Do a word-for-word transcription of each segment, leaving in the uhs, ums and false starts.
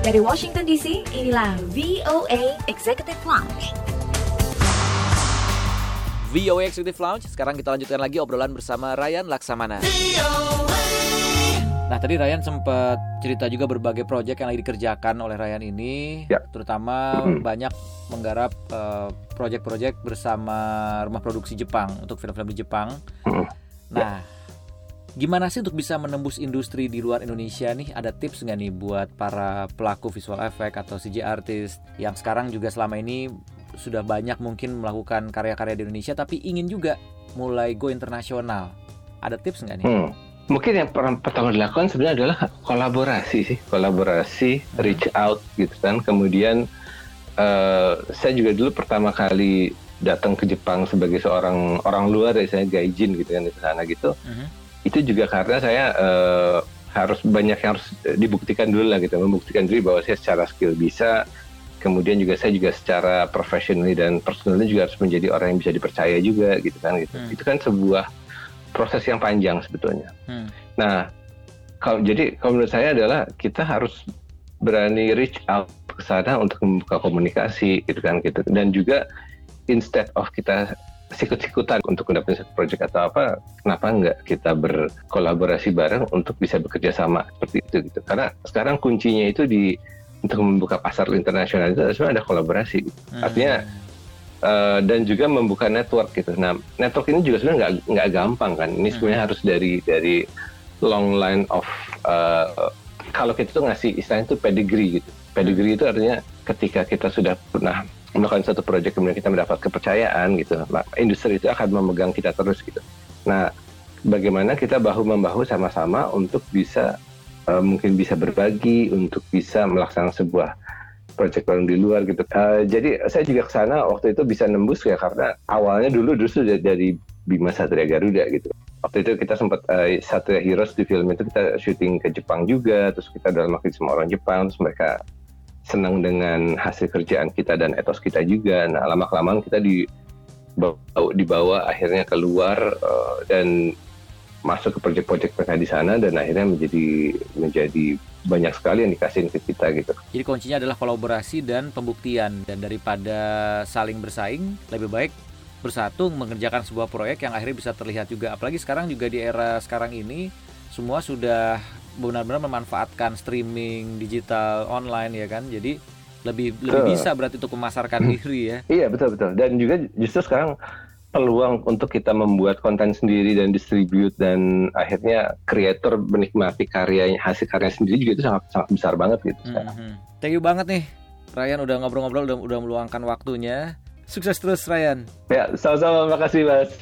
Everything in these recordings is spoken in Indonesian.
Dari Washington D C, inilah V O A Executive Lounge. V O A Executive Lounge, sekarang kita lanjutkan lagi obrolan bersama Ryan Laksamana. Nah, tadi Ryan sempat cerita juga berbagai proyek yang lagi dikerjakan oleh Ryan ini, ya. terutama mm-hmm. banyak menggarap uh, proyek-proyek bersama rumah produksi Jepang untuk film-film di Jepang. Mm-hmm. Nah, gimana sih untuk bisa menembus industri di luar Indonesia nih? Ada tips nggak nih buat para pelaku visual effect atau C G artist yang sekarang juga selama ini sudah banyak mungkin melakukan karya-karya di Indonesia tapi ingin juga mulai go internasional? Ada tips nggak nih? Hmm. Mungkin yang pertama dilakukan sebenarnya adalah kolaborasi sih, kolaborasi, hmm. reach out gitu kan. Kemudian uh, saya juga dulu pertama kali datang ke Jepang sebagai seorang orang luar, ya saya gaijin gitu kan di sana gitu. Hmm. Itu juga karena saya uh, harus banyak yang harus dibuktikan dulu lah gitu, membuktikan diri bahwa saya secara skill bisa, kemudian juga saya juga secara professionally dan personally juga harus menjadi orang yang bisa dipercaya juga gitu kan gitu. Hmm. Itu kan sebuah proses yang panjang sebetulnya. Hmm. Nah, kalau jadi kalau menurut saya adalah kita harus berani reach out ke sana untuk membuka komunikasi gitu kan gitu. Dan juga instead of kita sikut-sikutan untuk mendapatkan satu proyek atau apa, kenapa enggak kita berkolaborasi bareng untuk bisa bekerja sama seperti itu gitu. Karena sekarang kuncinya itu di untuk membuka pasar internasional itu sebenarnya ada kolaborasi gitu. Hmm. Artinya uh, dan juga membuka network gitu. Nah, network ini juga sebenarnya nggak nggak gampang kan. Ini sebenarnya hmm. harus dari dari long line of uh, kalau kita tuh ngasih istilahnya itu pedigree gitu. Pedigree itu artinya ketika kita sudah pernah melakukan satu proyek kemudian kita mendapat kepercayaan gitu, industri itu akan memegang kita terus gitu. Nah, bagaimana kita bahu-membahu sama-sama untuk bisa uh, mungkin bisa berbagi, untuk bisa melaksanakan sebuah proyek bareng di luar gitu. Uh, jadi saya juga kesana waktu itu bisa nembus ya karena awalnya dulu justru dari Bima Satria Garuda gitu. Waktu itu kita sempat uh, Satria Heroes di film itu kita syuting ke Jepang juga, terus kita udah makin sama orang Jepang, terus mereka senang dengan hasil kerjaan kita dan etos kita juga. Nah, lama-kelamaan kita dibawa, dibawa akhirnya keluar uh, dan masuk ke proyek-proyek mereka di sana dan akhirnya menjadi menjadi banyak sekali yang dikasihin ke kita gitu. Jadi kuncinya adalah kolaborasi dan pembuktian, dan daripada saling bersaing lebih baik bersatu mengerjakan sebuah proyek yang akhirnya bisa terlihat juga. Apalagi sekarang juga di era sekarang ini semua sudah benar-benar memanfaatkan streaming digital online ya kan, jadi lebih betul. lebih bisa berarti untuk memasarkan diri ya. Iya betul betul, dan juga justru sekarang peluang untuk kita membuat konten sendiri dan distribute dan akhirnya kreator menikmati karyanya, hasil karya sendiri juga itu sangat sangat besar banget gitu sekarang. Mm-hmm. Thank you banget nih Ryan udah ngobrol-ngobrol, udah, udah meluangkan waktunya. Sukses terus Ryan. Ya sama-sama, makasih Mas.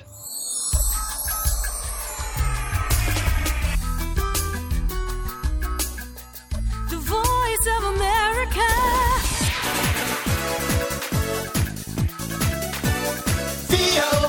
Of America.